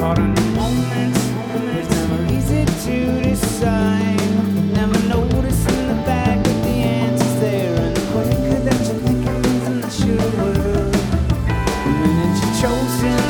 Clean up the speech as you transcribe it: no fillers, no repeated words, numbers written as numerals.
caught in the moment. It's never easy to decide.